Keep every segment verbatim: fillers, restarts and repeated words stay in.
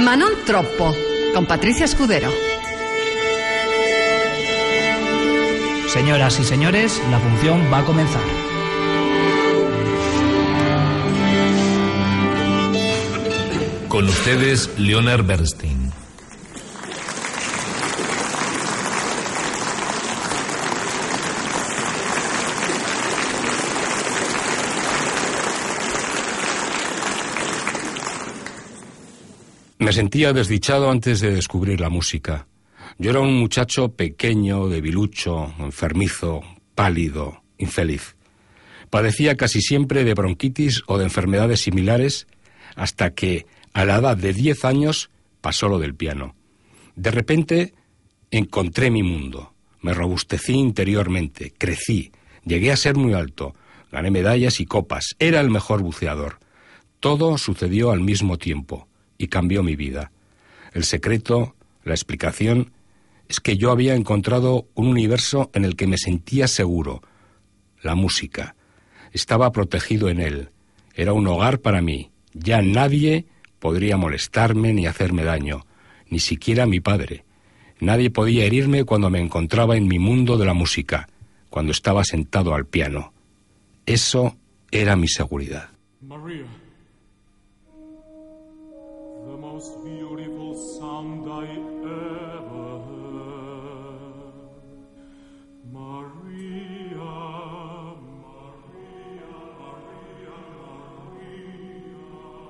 Ma non troppo, con Patricia Escudero. Señoras y señores, la función va a comenzar. Con ustedes, Leonard Bernstein. Me sentía desdichado antes de descubrir la música. Yo era un muchacho pequeño, debilucho, enfermizo, pálido, infeliz. Padecía casi siempre de bronquitis o de enfermedades similares, hasta que, a la edad de diez años, pasó lo del piano. De repente, encontré mi mundo. Me robustecí interiormente, crecí, llegué a ser muy alto, gané medallas y copas, era el mejor buceador. Todo sucedió al mismo tiempo y cambió mi vida. El secreto, la explicación, es que yo había encontrado un universo en el que me sentía seguro. La música. Estaba protegido en él. Era un hogar para mí. Ya nadie podría molestarme ni hacerme daño, ni siquiera mi padre. Nadie podía herirme cuando me encontraba en mi mundo de la música, cuando estaba sentado al piano. Eso era mi seguridad. Maria, the most beautiful sound I ever heard. Maria, Maria, Maria, Maria.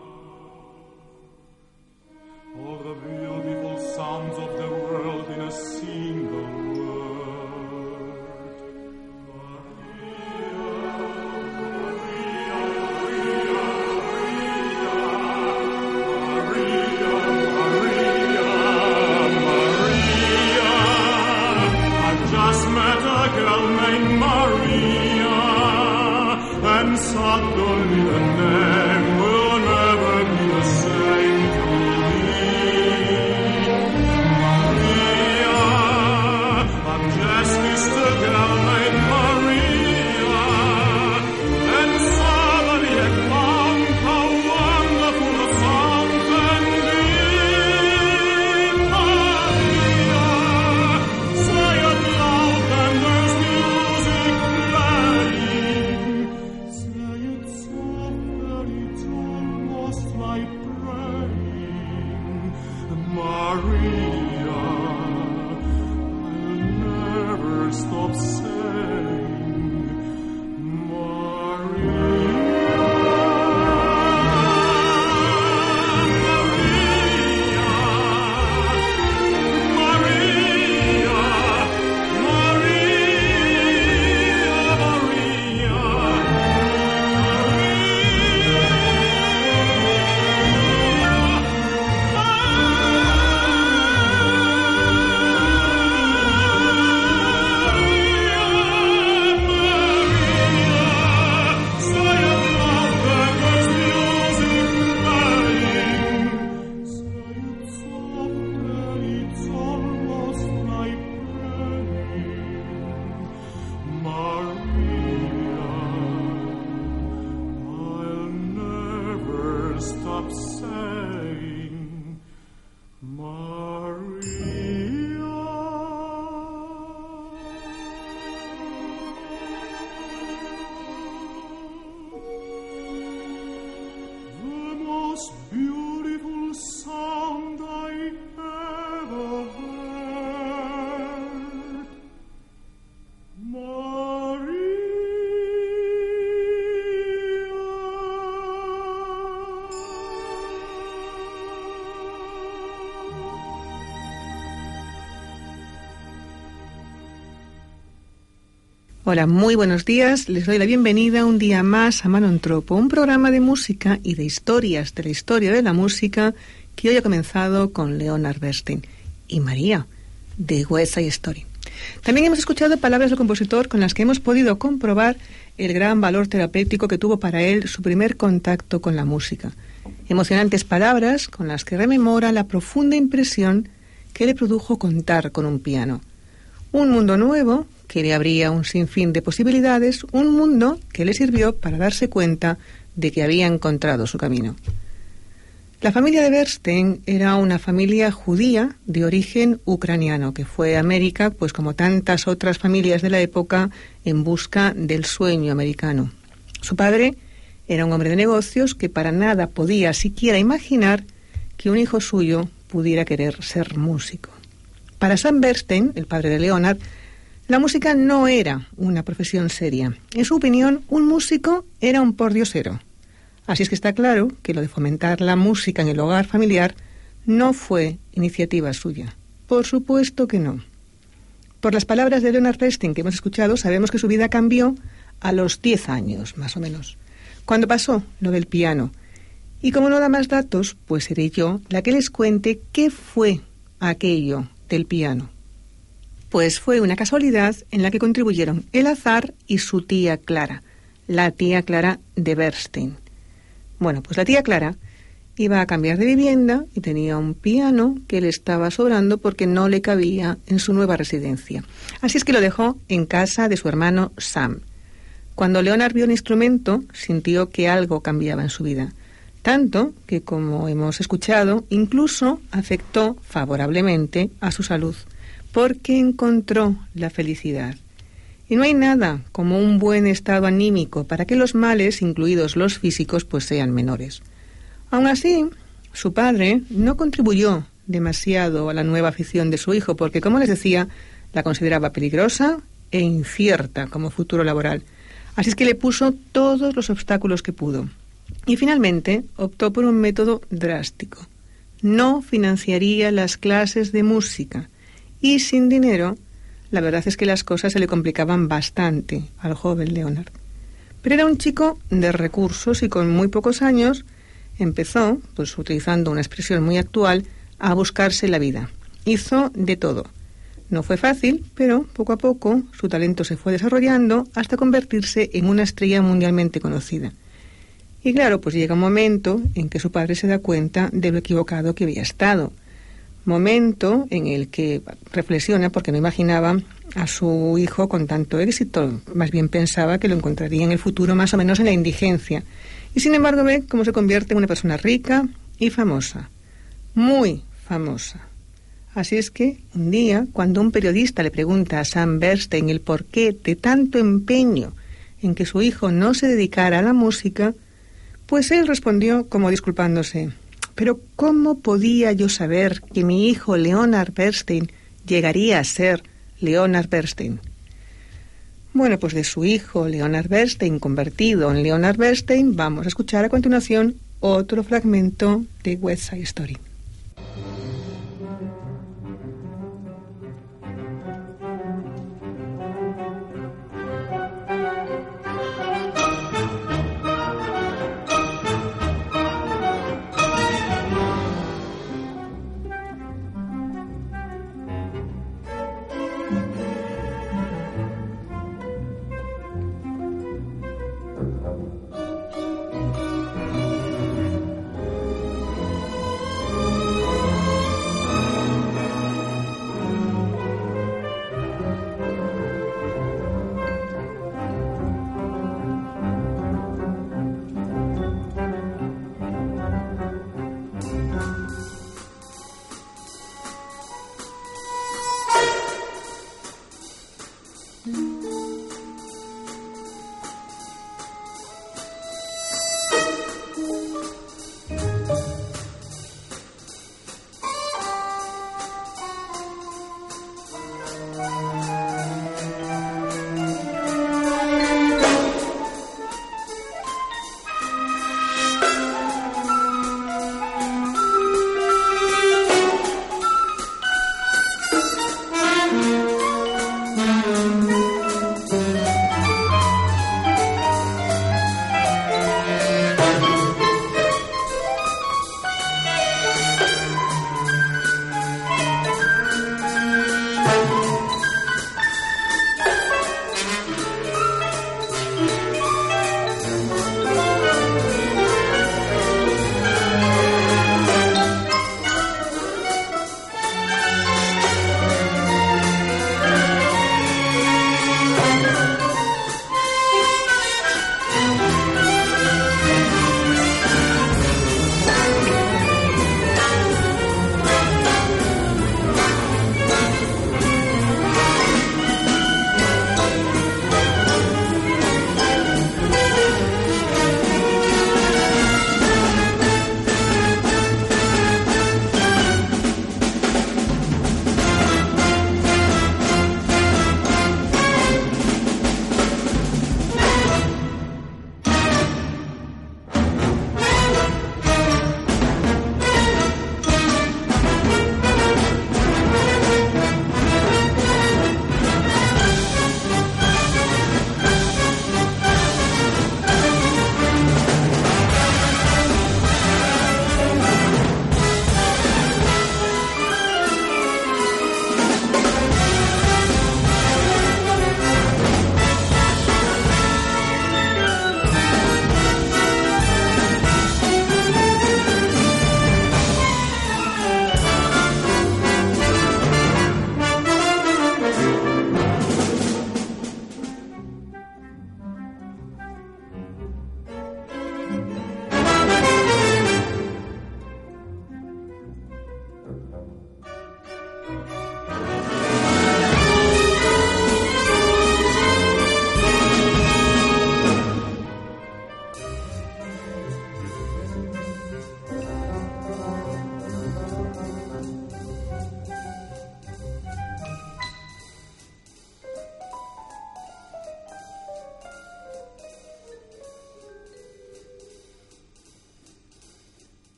All the beautiful sounds of the world in a single word. Maria, Maria, Maria, Maria, Maria. I've just met a girl named Maria, and suddenly the name will never be the same to me. Maria, I've just kissed a girl named Maria, and suddenly I found how wonderful the sound can be. Maria, say it loud and there's music playing. Say it soft and it's almost like praying. Maria, I'll never stop saying Maria. Stop saying Maria. The most beautiful sound I ever heard. Hola, muy buenos días. Les doy la bienvenida un día más a Ma non troppo, un programa de música y de historias de la historia de la música que hoy ha comenzado con Leonard Bernstein y María, de West Side Story. También hemos escuchado palabras del compositor con las que hemos podido comprobar el gran valor terapéutico que tuvo para él su primer contacto con la música. Emocionantes palabras con las que rememora la profunda impresión que le produjo contar con un piano. Un mundo nuevo que le abría un sinfín de posibilidades, un mundo que le sirvió para darse cuenta de que había encontrado su camino. La familia de Bernstein era una familia judía de origen ucraniano, que fue a América, pues como tantas otras familias de la época, en busca del sueño americano. Su padre era un hombre de negocios que para nada podía siquiera imaginar que un hijo suyo pudiera querer ser músico. Para Sam Bernstein, el padre de Leonard, la música no era una profesión seria. En su opinión, un músico era un pordiosero. Así es que está claro que lo de fomentar la música en el hogar familiar no fue iniciativa suya. Por supuesto que no. Por las palabras de Leonard Bernstein que hemos escuchado, sabemos que su vida cambió a los diez años, más o menos, cuando pasó lo del piano. Y como no da más datos, pues seré yo la que les cuente qué fue aquello del piano. Pues fue una casualidad en la que contribuyeron el azar y su tía Clara, la tía Clara de Bernstein. Bueno, pues la tía Clara iba a cambiar de vivienda y tenía un piano que le estaba sobrando porque no le cabía en su nueva residencia. Así es que lo dejó en casa de su hermano Sam. Cuando Leonard vio el instrumento, sintió que algo cambiaba en su vida. Tanto que, como hemos escuchado, incluso afectó favorablemente a su salud, porque encontró la felicidad. Y no hay nada como un buen estado anímico para que los males, incluidos los físicos, pues sean menores. Aun así, su padre no contribuyó demasiado a la nueva afición de su hijo, porque, como les decía, la consideraba peligrosa e incierta como futuro laboral. Así es que le puso todos los obstáculos que pudo. Y finalmente optó por un método drástico. No financiaría las clases de música. Y sin dinero, la verdad es que las cosas se le complicaban bastante al joven Leonard. Pero era un chico de recursos y con muy pocos años empezó, pues utilizando una expresión muy actual, a buscarse la vida. Hizo de todo. No fue fácil, pero poco a poco su talento se fue desarrollando hasta convertirse en una estrella mundialmente conocida. Y claro, pues llega un momento en que su padre se da cuenta de lo equivocado que había estado. Momento en el que reflexiona porque no imaginaba a su hijo con tanto éxito. Más bien pensaba que lo encontraría en el futuro más o menos en la indigencia. Y sin embargo ve cómo se convierte en una persona rica y famosa. Muy famosa. Así es que un día, cuando un periodista le pregunta a Sam Bernstein el porqué de tanto empeño en que su hijo no se dedicara a la música, pues él respondió como disculpándose: «Pero ¿cómo podía yo saber que mi hijo Leonard Bernstein llegaría a ser Leonard Bernstein?» Bueno, pues de su hijo Leonard Bernstein convertido en Leonard Bernstein vamos a escuchar a continuación otro fragmento de West Side Story.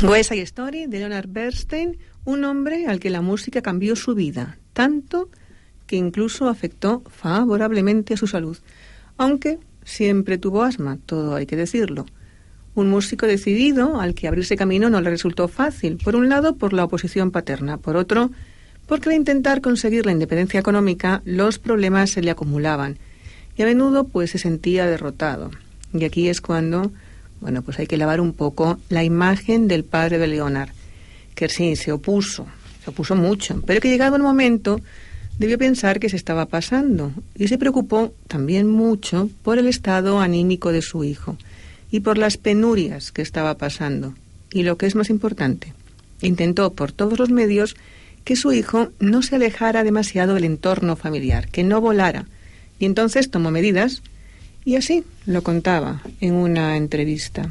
West Side Story de Leonard Bernstein, un hombre al que la música cambió su vida, tanto que incluso afectó favorablemente a su salud, aunque siempre tuvo asma, todo hay que decirlo. Un músico decidido al que abrirse camino no le resultó fácil, por un lado por la oposición paterna, por otro porque al intentar conseguir la independencia económica los problemas se le acumulaban y a menudo pues se sentía derrotado. Y aquí es cuando, bueno, pues hay que lavar un poco la imagen del padre de Leonard, que sí, se opuso, se opuso mucho, pero que llegado el momento debió pensar que se estaba pasando y se preocupó también mucho por el estado anímico de su hijo y por las penurias que estaba pasando. Y lo que es más importante, intentó por todos los medios que su hijo no se alejara demasiado del entorno familiar, que no volara. Y entonces tomó medidas y así lo contaba en una entrevista.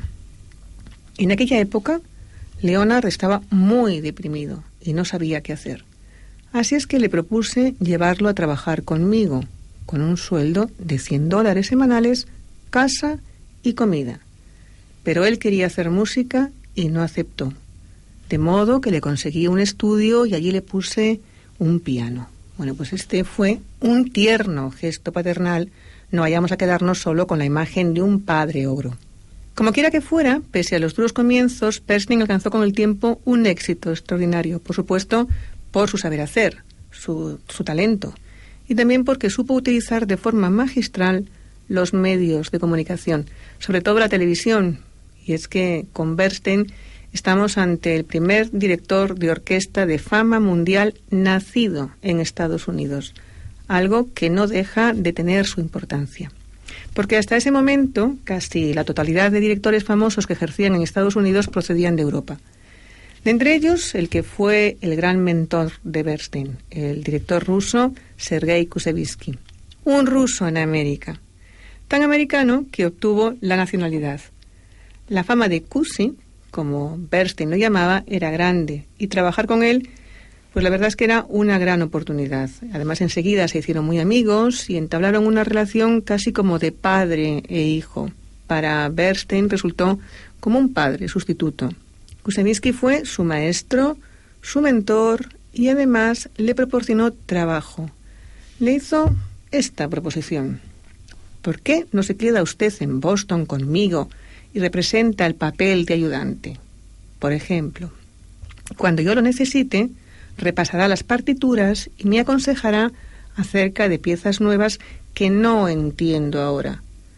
En aquella época, Leonard estaba muy deprimido y no sabía qué hacer. Así es que le propuse llevarlo a trabajar conmigo, con un sueldo de cien dólares semanales, casa y comida. Pero él quería hacer música y no aceptó. De modo que le conseguí un estudio y allí le puse un piano. Bueno, pues este fue un tierno gesto paternal. No vayamos a quedarnos solo con la imagen de un padre ogro. Como quiera que fuera, pese a los duros comienzos, Bernstein alcanzó con el tiempo un éxito extraordinario. Por supuesto, por su saber hacer, su, su talento, y también porque supo utilizar de forma magistral los medios de comunicación, sobre todo la televisión. Y es que con Bernstein estamos ante el primer director de orquesta de fama mundial nacido en Estados Unidos, algo que no deja de tener su importancia. Porque hasta ese momento, casi la totalidad de directores famosos que ejercían en Estados Unidos procedían de Europa. De entre ellos, el que fue el gran mentor de Bernstein, el director ruso Sergei Kusevinsky. Un ruso en América, tan americano que obtuvo la nacionalidad. La fama de Kusi, como Bernstein lo llamaba, era grande, y trabajar con él, pues la verdad es que era una gran oportunidad. Además, enseguida se hicieron muy amigos y entablaron una relación casi como de padre e hijo. Para Bernstein resultó como un padre sustituto. Kusevinsky fue su maestro, su mentor y además le proporcionó trabajo. Le hizo esta proposición. ¿Por qué no se queda usted en Boston conmigo y representa el papel de ayudante? Por ejemplo, cuando yo lo necesite, repasará las partituras y me aconsejará acerca de piezas nuevas que no entiendo ahora.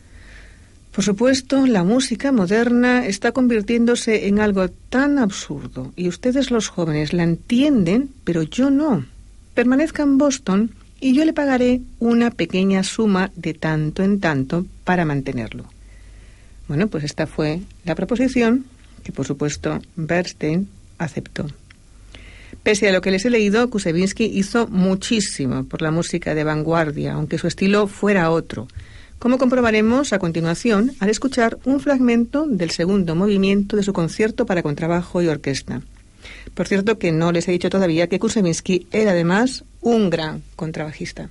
Por supuesto, la música moderna está convirtiéndose en algo tan absurdo y ustedes los jóvenes la entienden, pero yo no. Permanezca en Boston y yo le pagaré una pequeña suma de tanto en tanto para mantenerlo. Bueno, pues esta fue la proposición que, por supuesto, Bernstein aceptó. Pese a lo que les he leído, Kusevinsky hizo muchísimo por la música de vanguardia, aunque su estilo fuera otro, como comprobaremos a continuación al escuchar un fragmento del segundo movimiento de su concierto para contrabajo y orquesta. Por cierto, que no les he dicho todavía que Kusevinsky era además un gran contrabajista.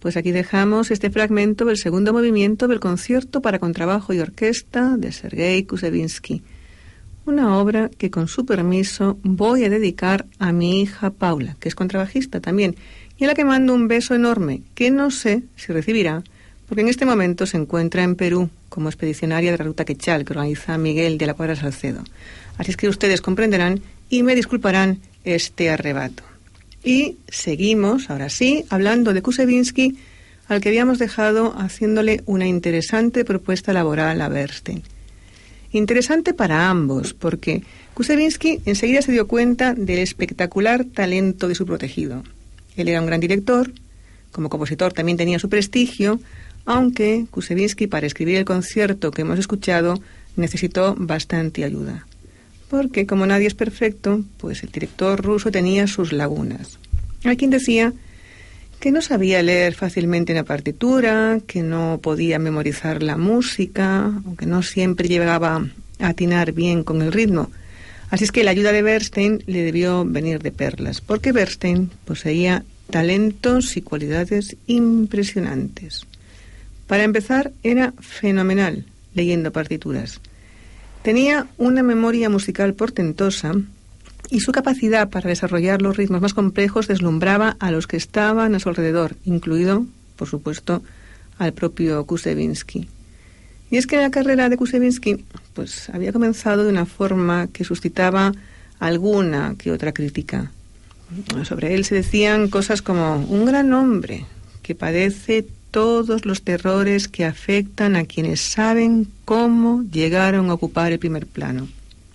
Pues aquí dejamos este fragmento del segundo movimiento del concierto para contrabajo y orquesta de Sergei Kusevinsky, una obra que con su permiso voy a dedicar a mi hija Paula, que es contrabajista también, y a la que mando un beso enorme, que no sé si recibirá, porque en este momento se encuentra en Perú como expedicionaria de la Ruta Quechal, que organiza Miguel de la Cuadra Salcedo. Así es que ustedes comprenderán y me disculparán este arrebato. Y seguimos, ahora sí, hablando de Kusevinsky, al que habíamos dejado haciéndole una interesante propuesta laboral a Bernstein. Interesante para ambos, porque Kusevinsky enseguida se dio cuenta del espectacular talento de su protegido. Él era un gran director, como compositor también tenía su prestigio, aunque Kusevinsky, para escribir el concierto que hemos escuchado, necesitó bastante ayuda. Porque, como nadie es perfecto, pues el director ruso tenía sus lagunas. Hay quien decía que no sabía leer fácilmente una partitura, que no podía memorizar la música, o que no siempre llegaba a atinar bien con el ritmo. Así es que la ayuda de Bernstein le debió venir de perlas, porque Bernstein poseía talentos y cualidades impresionantes. Para empezar, era fenomenal leyendo partituras. Tenía una memoria musical portentosa y su capacidad para desarrollar los ritmos más complejos deslumbraba a los que estaban a su alrededor, incluido, por supuesto, al propio Kusevinsky. Y es que la carrera de Kusevinsky pues, había comenzado de una forma que suscitaba alguna que otra crítica. Sobre él se decían cosas como un gran hombre que padece todos los terrores que afectan a quienes saben cómo llegaron a ocupar el primer plano.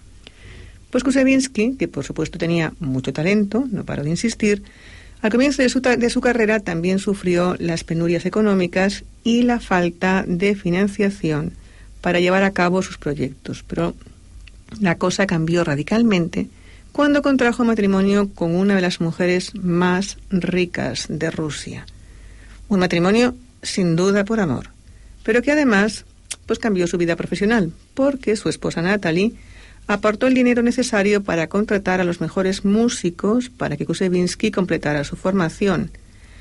Pues Kusevinsky, que por supuesto tenía mucho talento, no paro de insistir, al comienzo de su, de su carrera también sufrió las penurias económicas y la falta de financiación para llevar a cabo sus proyectos. Pero la cosa cambió radicalmente cuando contrajo matrimonio con una de las mujeres más ricas de Rusia. Un matrimonio sin duda por amor, pero que además pues cambió su vida profesional, porque su esposa Natalie aportó el dinero necesario para contratar a los mejores músicos para que Kusevinsky completara su formación.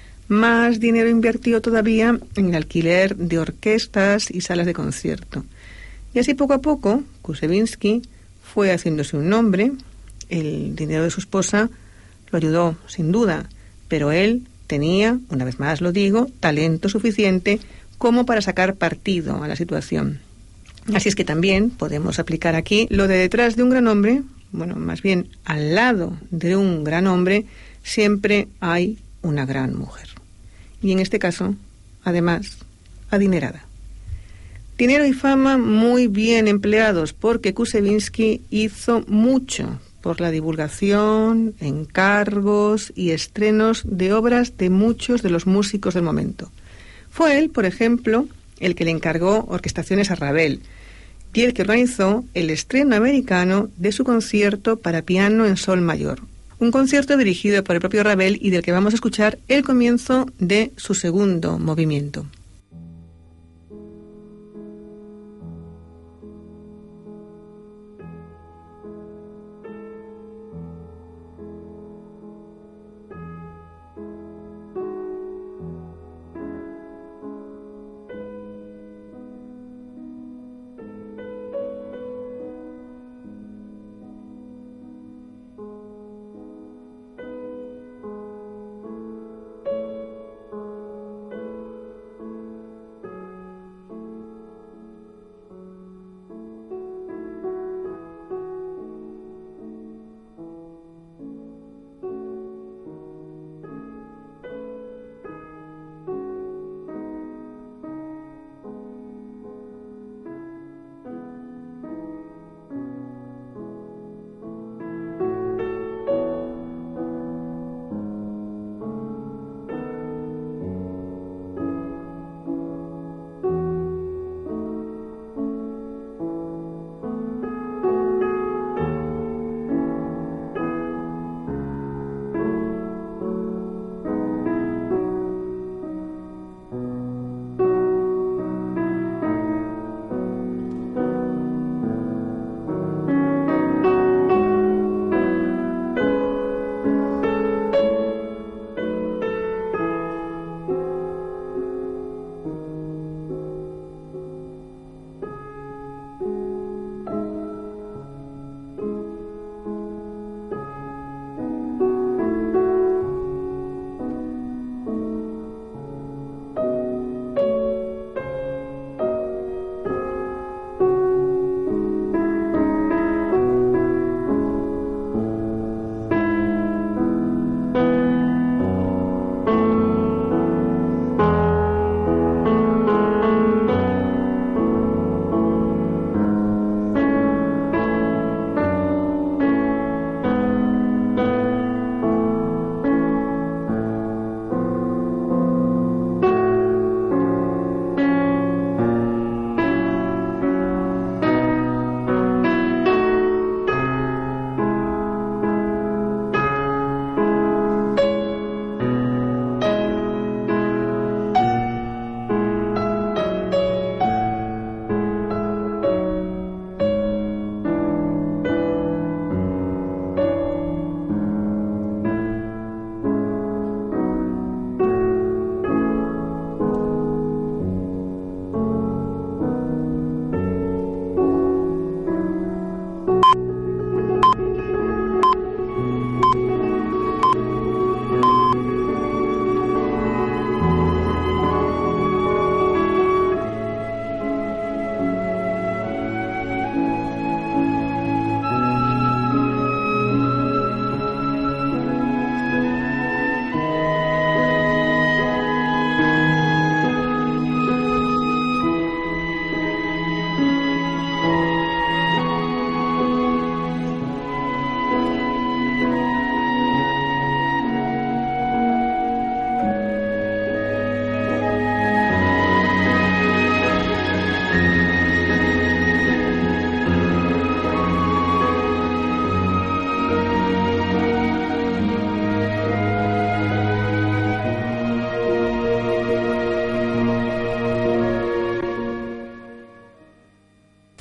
Más dinero invirtió todavía en el alquiler de orquestas y salas de concierto. Y así poco a poco, Kusevinsky fue haciéndose un nombre. El dinero de su esposa lo ayudó, sin duda, pero él tenía, una vez más lo digo, talento suficiente como para sacar partido a la situación. Así es que también podemos aplicar aquí lo de detrás de un gran hombre, bueno, más bien al lado de un gran hombre, siempre hay una gran mujer. Y en este caso, además, adinerada. Dinero y fama muy bien empleados, porque Kusevinsky hizo mucho por la divulgación, encargos y estrenos de obras de muchos de los músicos del momento. Fue él, por ejemplo, el que le encargó orquestaciones a Ravel y el que organizó el estreno americano de su concierto para piano en sol mayor. Un concierto dirigido por el propio Ravel y del que vamos a escuchar el comienzo de su segundo movimiento.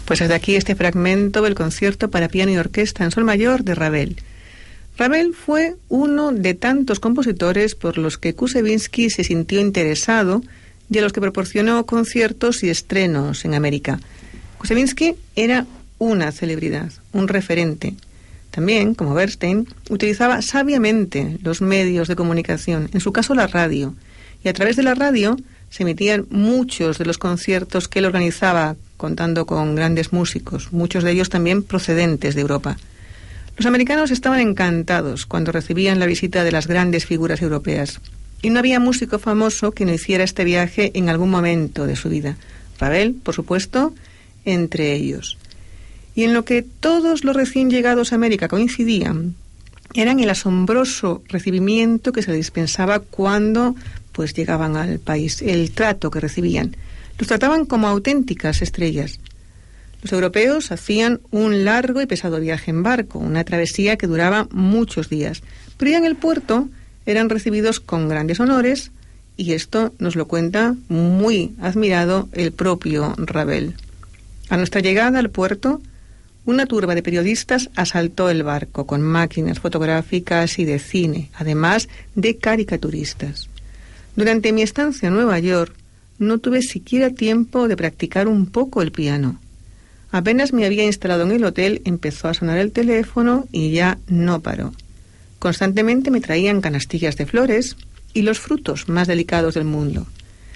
Pues desde aquí este fragmento del concierto para piano y orquesta en sol mayor de Ravel. Ravel fue uno de tantos compositores por los que Kusevinsky se sintió interesado y a los que proporcionó conciertos y estrenos en América. Kusevinsky era una celebridad, un referente. También, como Bernstein, utilizaba sabiamente los medios de comunicación, en su caso la radio, y a través de la radio se emitían muchos de los conciertos que él organizaba, contando con grandes músicos, muchos de ellos también procedentes de Europa. Los americanos estaban encantados cuando recibían la visita de las grandes figuras europeas, y no había músico famoso que no hiciera este viaje en algún momento de su vida. Ravel, por supuesto, entre ellos. Y en lo que todos los recién llegados a América coincidían, era en el asombroso recibimiento que se les dispensaba cuando pues llegaban al país, el trato que recibían. Los trataban como auténticas estrellas. Los europeos hacían un largo y pesado viaje en barco, una travesía que duraba muchos días, pero ya en el puerto eran recibidos con grandes honores, y esto nos lo cuenta muy admirado el propio Ravel. A nuestra llegada al puerto, una turba de periodistas asaltó el barco con máquinas fotográficas y de cine, además de caricaturistas. Durante mi estancia en Nueva York, no tuve siquiera tiempo de practicar un poco el piano. Apenas me había instalado en el hotel, empezó a sonar el teléfono y ya no paró. Constantemente me traían canastillas de flores y los frutos más delicados del mundo.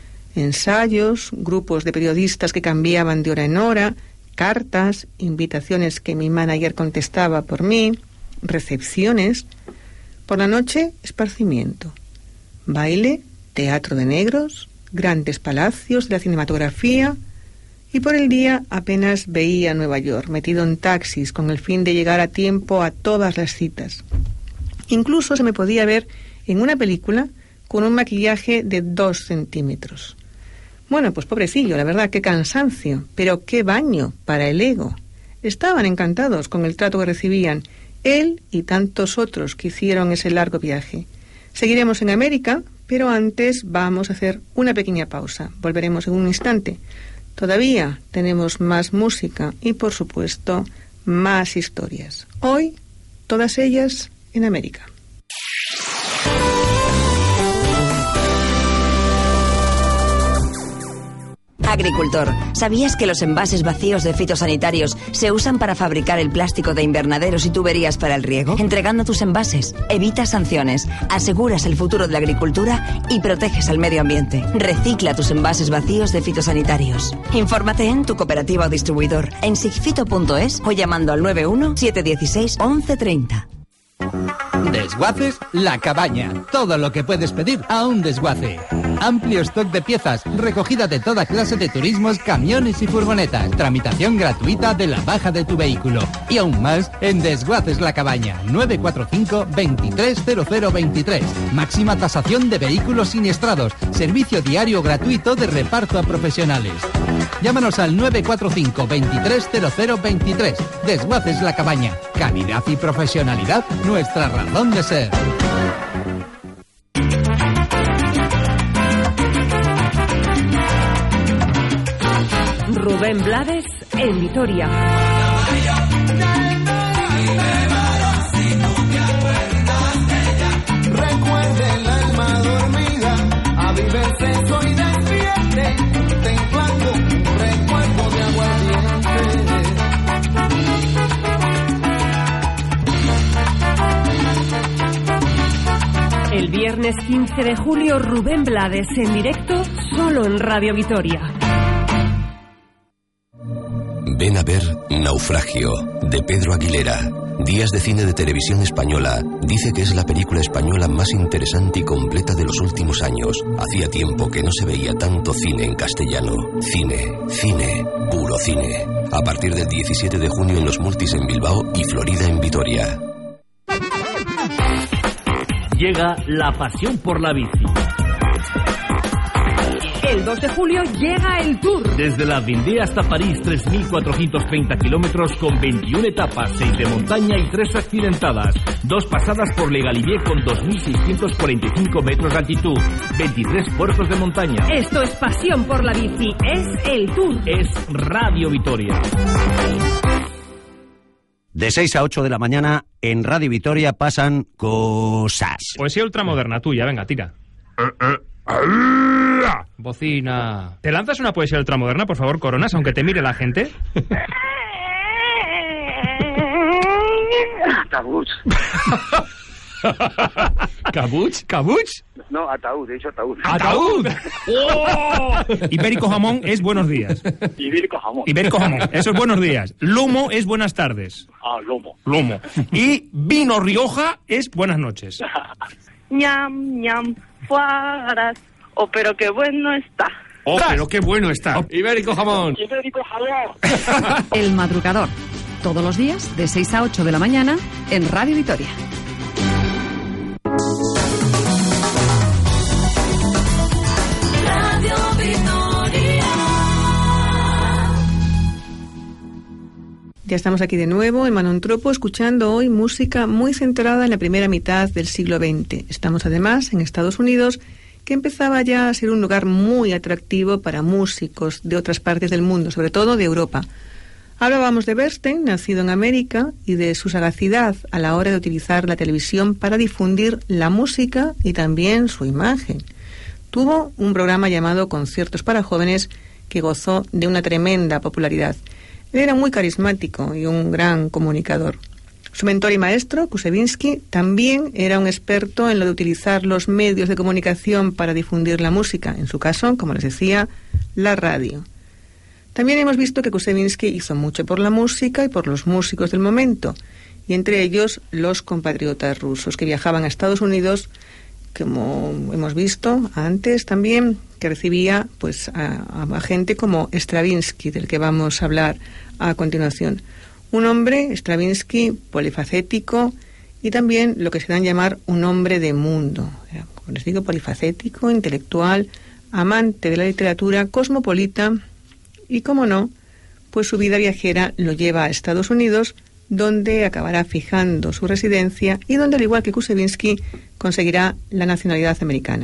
Ensayos, grupos de periodistas que cambiaban de hora en hora, cartas, invitaciones que mi manager contestaba por mí, recepciones. Por la noche, esparcimiento. Baile, teatro de negros, grandes palacios de la cinematografía. Y por el día apenas veía Nueva York, metido en taxis con el fin de llegar a tiempo a todas las citas. Incluso se me podía ver en una película con un maquillaje de dos centímetros. Bueno, pues pobrecillo, la verdad, qué cansancio, pero qué baño para el ego. Estaban encantados con el trato que recibían, él y tantos otros que hicieron ese largo viaje. Seguiremos en América, pero antes vamos a hacer una pequeña pausa. Volveremos en un instante. Todavía tenemos más música y, por supuesto, más historias. Hoy, todas ellas en América. Agricultor, ¿sabías que los envases vacíos de fitosanitarios se usan para fabricar el plástico de invernaderos y tuberías para el riego? Entregando tus envases, evitas sanciones, aseguras el futuro de la agricultura y proteges al medio ambiente. Recicla tus envases vacíos de fitosanitarios. Infórmate en tu cooperativa o distribuidor, en sigfito punto es o llamando al nueve uno siete uno seis once treinta. Desguaces La Cabaña. Todo lo que puedes pedir a un desguace. Amplio stock de piezas, recogida de toda clase de turismos, camiones y furgonetas. Tramitación gratuita de la baja de tu vehículo. Y aún más en Desguaces La Cabaña. nueve cuatro cinco, veintitrés cero cero veintitrés. Máxima tasación de vehículos siniestrados. Servicio diario gratuito de reparto a profesionales. Llámanos al nueve cuatro cinco, veintitrés cero cero veintitrés. Desguaces La Cabaña. Calidad y profesionalidad, nuestra razón de ser. Rubén Blades en Vitoria. Recuerde el alma dormida, a viverse soy despierte, templando un recuerdo de aguardiente. El viernes quince de julio, Rubén Blades en directo, solo en Radio Vitoria. Ven a ver Naufragio, de Pedro Aguilera. Días de Cine de Televisión Española dice que es la película española más interesante y completa de los últimos años. Hacía tiempo que no se veía tanto cine en castellano. Cine, cine, puro cine. A partir del diecisiete de junio en los multis en Bilbao y Florida en Vitoria. Llega la pasión por la bici. El dos de julio llega el Tour. Desde la Vendée hasta París, tres mil cuatrocientos treinta kilómetros con veintiuna etapas, seis de montaña y tres accidentadas. Dos pasadas por Le Galibier con dos mil seiscientos cuarenta y cinco metros de altitud, veintitrés puertos de montaña. Esto es pasión por la bici, es el Tour. Es Radio Vitoria. De seis a ocho de la mañana, en Radio Vitoria pasan cosas. Poesía ultramoderna tuya, venga, tira. Bocina. ¿Te lanzas una poesía ultramoderna, por favor, Coronas, aunque te mire la gente? Ataúd. ¿Cabuch? ¿Cabuch? No, ataúd, he dicho ataúd. ¡Ataúd! ¡Oh! Ibérico jamón es buenos días. Ibérico jamón. Ibérico jamón, eso es buenos días. Lomo es buenas tardes. Ah, lomo. Lomo. Y vino Rioja es buenas noches. Ñam, ñam, fuaras. Oh, pero qué bueno está. Oh, pero qué bueno está. Oh, Ibérico jamón. Ibérico jamón. El madrugador. Todos los días, de seis a ocho de la mañana, en Radio Vitoria. Radio Vitoria. Ya estamos aquí de nuevo en Manontropo, escuchando hoy música muy centrada en la primera mitad del siglo veinte. Estamos además en Estados Unidos, que empezaba ya a ser un lugar muy atractivo para músicos de otras partes del mundo, sobre todo de Europa. Hablábamos de Bernstein, nacido en América, y de su sagacidad a la hora de utilizar la televisión para difundir la música y también su imagen. Tuvo un programa llamado Conciertos para Jóvenes que gozó de una tremenda popularidad. Él era muy carismático y un gran comunicador. Su mentor y maestro, Kusevinsky, también era un experto en lo de utilizar los medios de comunicación para difundir la música, en su caso, como les decía, la radio. También hemos visto que Kusevinsky hizo mucho por la música y por los músicos del momento, y entre ellos los compatriotas rusos que viajaban a Estados Unidos, como hemos visto antes también, que recibía pues a, a gente como Stravinsky, del que vamos a hablar a continuación. Un hombre, Stravinsky, polifacético y también lo que se dan llamar un hombre de mundo. Era, como les digo, polifacético, intelectual, amante de la literatura, cosmopolita y, como no, pues su vida viajera lo lleva a Estados Unidos, donde acabará fijando su residencia y donde, al igual que Kusevinsky, conseguirá la nacionalidad americana.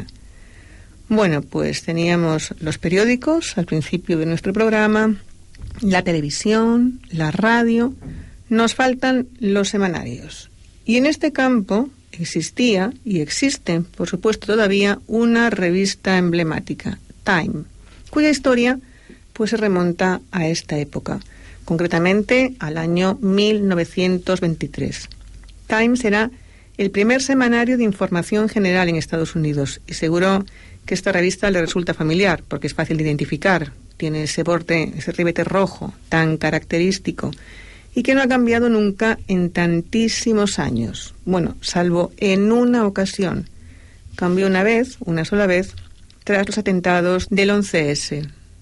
Bueno, pues teníamos los periódicos al principio de nuestro programa, la televisión, la radio, nos faltan los semanarios. Y en este campo existía y existe, por supuesto todavía, una revista emblemática, Time, cuya historia pues se remonta a esta época, concretamente al año mil novecientos veintitrés. Time será el primer semanario de información general en Estados Unidos y seguro que esta revista le resulta familiar porque es fácil de identificar. Tiene ese borde, ese ribete rojo tan característico y que no ha cambiado nunca en tantísimos años. Bueno, salvo en una ocasión. Cambió una vez, una sola vez, tras los atentados del once ese.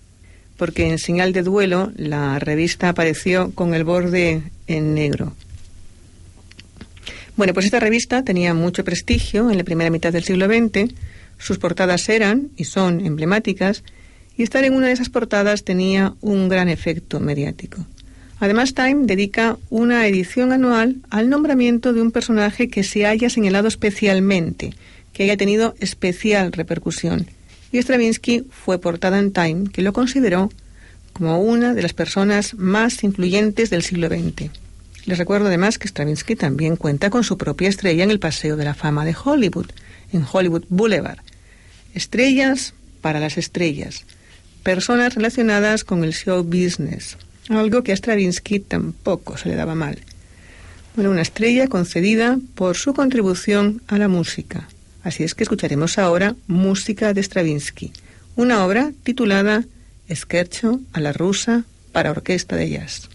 Porque en señal de duelo la revista apareció con el borde en negro. Bueno, pues esta revista tenía mucho prestigio en la primera mitad del siglo veinte. Sus portadas eran y son emblemáticas, y estar en una de esas portadas tenía un gran efecto mediático. Además, Time dedica una edición anual al nombramiento de un personaje que se haya señalado especialmente, que haya tenido especial repercusión. Y Stravinsky fue portada en Time, que lo consideró como una de las personas más influyentes del siglo veinte. Les recuerdo además que Stravinsky también cuenta con su propia estrella en el Paseo de la Fama de Hollywood, en Hollywood Boulevard. Estrellas para las estrellas. Personas relacionadas con el show business, algo que a Stravinsky tampoco se le daba mal. Bueno, una estrella concedida por su contribución a la música. Así es que escucharemos ahora música de Stravinsky, una obra titulada Scherzo a la rusa para orquesta de jazz.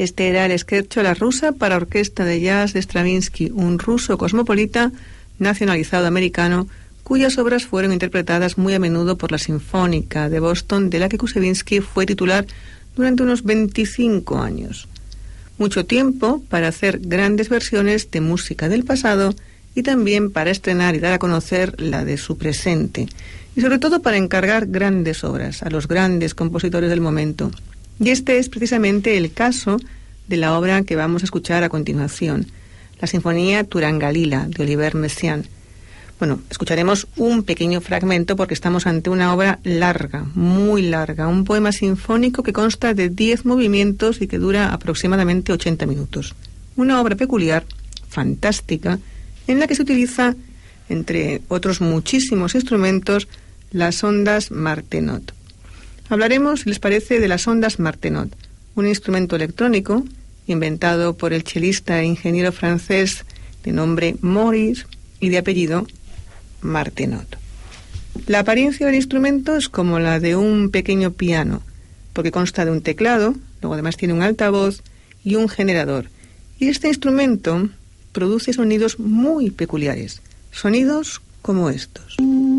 Este era el Scherzo La rusa para orquesta de jazz de Stravinsky, un ruso cosmopolita nacionalizado americano cuyas obras fueron interpretadas muy a menudo por la Sinfónica de Boston, de la que Kusevinsky fue titular durante unos veinticinco años. Mucho tiempo para hacer grandes versiones de música del pasado y también para estrenar y dar a conocer la de su presente, y sobre todo para encargar grandes obras a los grandes compositores del momento. Y este es precisamente el caso de la obra que vamos a escuchar a continuación, la Sinfonía Turangalila de Olivier Messiaen. Bueno, escucharemos un pequeño fragmento porque estamos ante una obra larga, muy larga, un poema sinfónico que consta de diez movimientos y que dura aproximadamente ochenta minutos. Una obra peculiar, fantástica, en la que se utiliza, entre otros muchísimos instrumentos, las ondas Martenot. Hablaremos, si les parece, de las ondas Martenot, un instrumento electrónico inventado por el chelista e ingeniero francés de nombre Maurice y de apellido Martenot. La apariencia del instrumento es como la de un pequeño piano, porque consta de un teclado, luego además tiene un altavoz y un generador. Y este instrumento produce sonidos muy peculiares, sonidos como estos.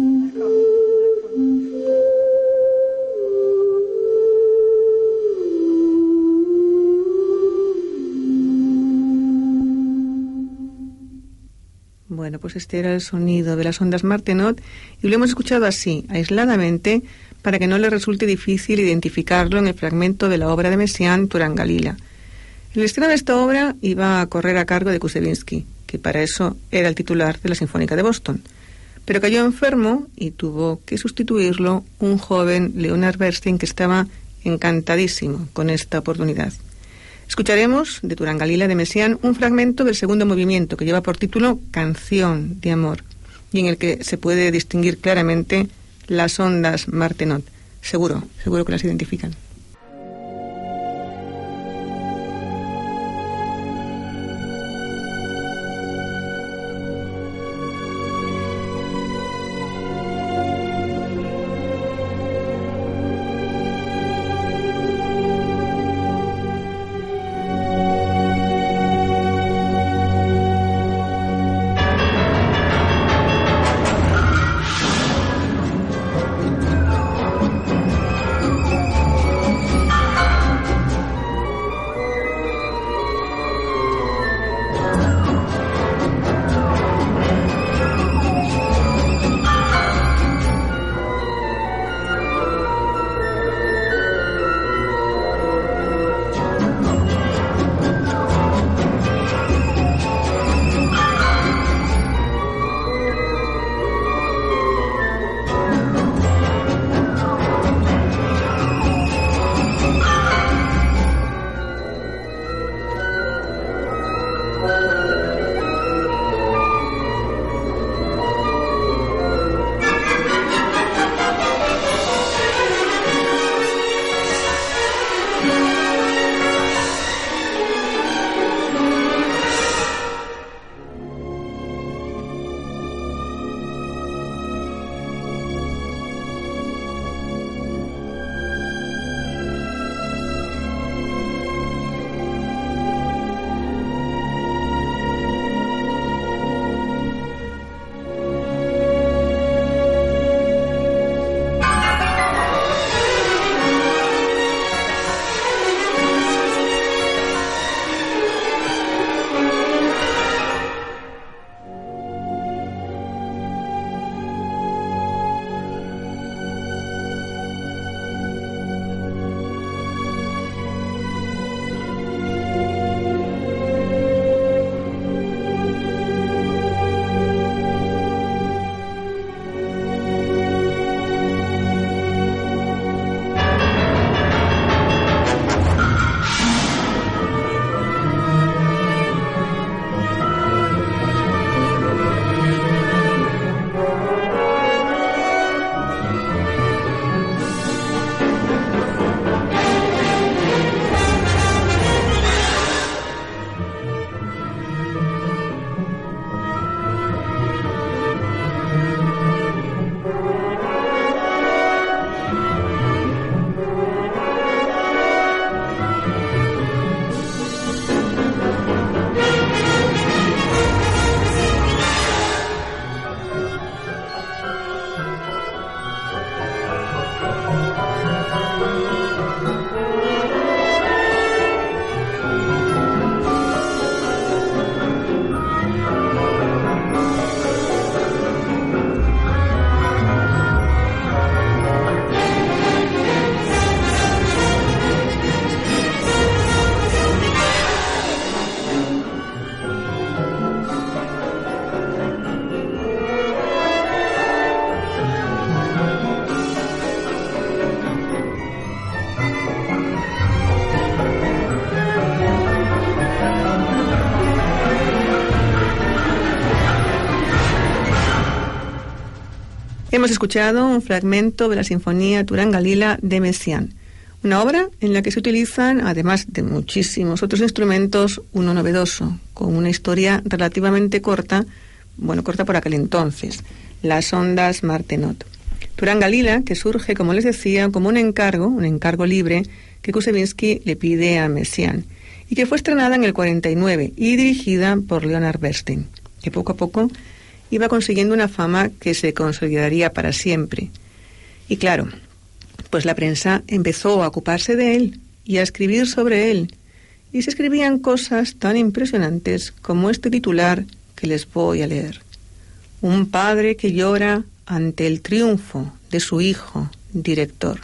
Bueno, pues este era el sonido de las ondas Martenot y lo hemos escuchado así, aisladamente, para que no le resulte difícil identificarlo en el fragmento de la obra de Messiaen, Turangalila. El estreno de esta obra iba a correr a cargo de Kusevinsky, que para eso era el titular de la Sinfónica de Boston, pero cayó enfermo y tuvo que sustituirlo un joven Leonard Bernstein que estaba encantadísimo con esta oportunidad. Escucharemos de Turangalila de Messiaen un fragmento del segundo movimiento que lleva por título Canción de Amor y en el que se puede distinguir claramente las ondas Martenot. Seguro, seguro que las identifican. hemos escuchado un fragmento de la Sinfonía Turangalila de Messiaen, una obra en la que se utilizan, además de muchísimos otros instrumentos, uno novedoso, con una historia relativamente corta, bueno, corta por aquel entonces, las ondas Martenot. Turangalila, que surge, como les decía, como un encargo, un encargo libre, que Kusevinsky le pide a Messiaen, y que fue estrenada en el cuarenta y nueve y dirigida por Leonard Bernstein, que poco a poco iba consiguiendo una fama que se consolidaría para siempre. Y claro, pues la prensa empezó a ocuparse de él y a escribir sobre él, y se escribían cosas tan impresionantes como este titular que les voy a leer. Un padre que llora ante el triunfo de su hijo, director.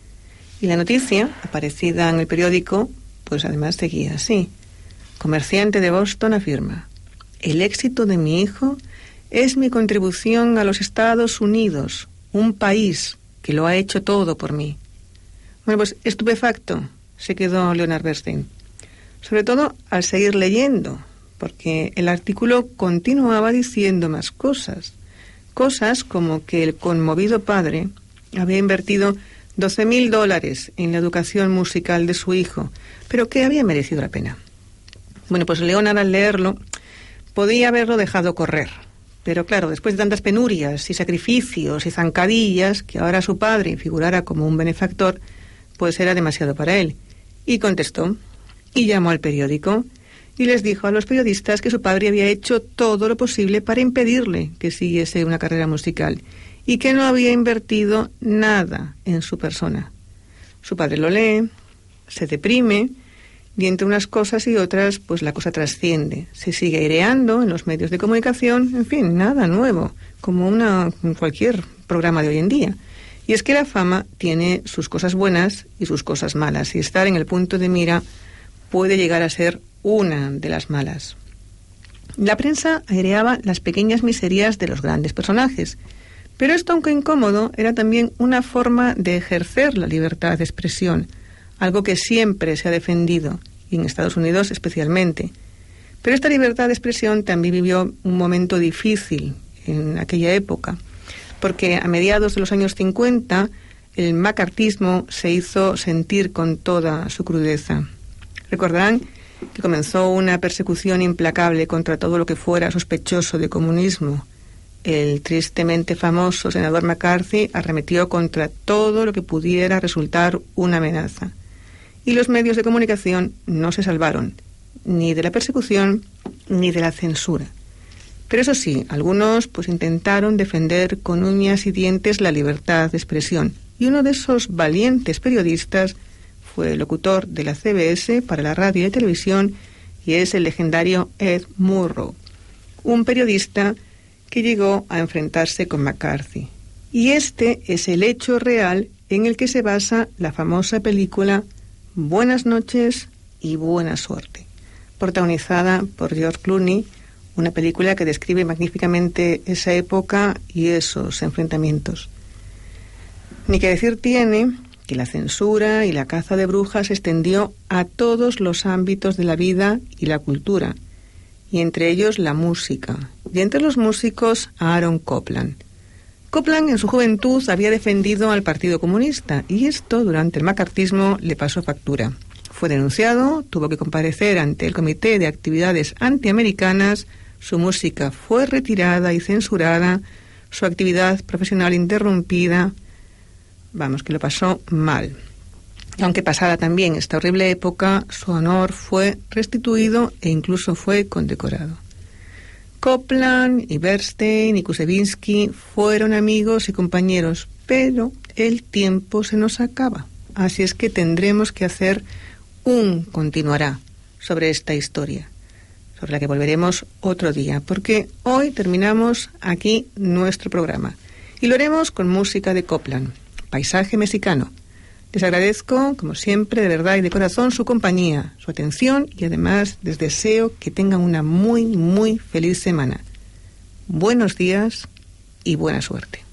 Y la noticia, aparecida en el periódico, pues además seguía así. Comerciante de Boston afirma: el éxito de mi hijo es mi contribución a los Estados Unidos, un país que lo ha hecho todo por mí. Bueno, pues estupefacto se quedó Leonard Bernstein, sobre todo al seguir leyendo, porque el artículo continuaba diciendo más cosas, cosas como que el conmovido padre había invertido doce mil dólares en la educación musical de su hijo, pero que había merecido la pena. Bueno, pues Leonard, al leerlo, podía haberlo dejado correr. Pero claro, después de tantas penurias y sacrificios y zancadillas, que ahora su padre figurara como un benefactor, pues era demasiado para él. Y contestó, y llamó al periódico, y les dijo a los periodistas que su padre había hecho todo lo posible para impedirle que siguiese una carrera musical, y que no había invertido nada en su persona. Su padre lo lee, se deprime, y entre unas cosas y otras, pues la cosa trasciende. Se sigue aireando en los medios de comunicación, en fin, nada nuevo, como una cualquier programa de hoy en día. Y es que la fama tiene sus cosas buenas y sus cosas malas, y estar en el punto de mira puede llegar a ser una de las malas. La prensa aireaba las pequeñas miserias de los grandes personajes, pero esto, aunque incómodo, era también una forma de ejercer la libertad de expresión, algo que siempre se ha defendido, y en Estados Unidos especialmente. Pero esta libertad de expresión también vivió un momento difícil en aquella época, porque a mediados de los años cincuenta el macartismo se hizo sentir con toda su crudeza. Recordarán que comenzó una persecución implacable contra todo lo que fuera sospechoso de comunismo. El tristemente famoso senador McCarthy arremetió contra todo lo que pudiera resultar una amenaza. Y los medios de comunicación no se salvaron, ni de la persecución ni de la censura. Pero eso sí, algunos pues intentaron defender con uñas y dientes la libertad de expresión. Y uno de esos valientes periodistas fue el locutor de la C B S para la radio y televisión, y es el legendario Ed Murrow, un periodista que llegó a enfrentarse con McCarthy. Y este es el hecho real en el que se basa la famosa película Buenas noches y buena suerte, protagonizada por George Clooney, una película que describe magníficamente esa época y esos enfrentamientos. Ni que decir tiene que la censura y la caza de brujas se extendió a todos los ámbitos de la vida y la cultura, y entre ellos la música, y entre los músicos a Aaron Copland. Copland en su juventud había defendido al Partido Comunista, y esto durante el macartismo le pasó factura. Fue denunciado, tuvo que comparecer ante el Comité de Actividades Antiamericanas, su música fue retirada y censurada, su actividad profesional interrumpida. Vamos, que lo pasó mal. Aunque pasada también esta horrible época, su honor fue restituido e incluso fue condecorado. Copland y Bernstein y Kusevinsky fueron amigos y compañeros, pero el tiempo se nos acaba. Así es que tendremos que hacer un continuará sobre esta historia, sobre la que volveremos otro día, porque hoy terminamos aquí nuestro programa. Y lo haremos con música de Copland, Paisaje Mexicano. Les agradezco, como siempre, de verdad y de corazón, su compañía, su atención, y además les deseo que tengan una muy, muy feliz semana. Buenos días y buena suerte.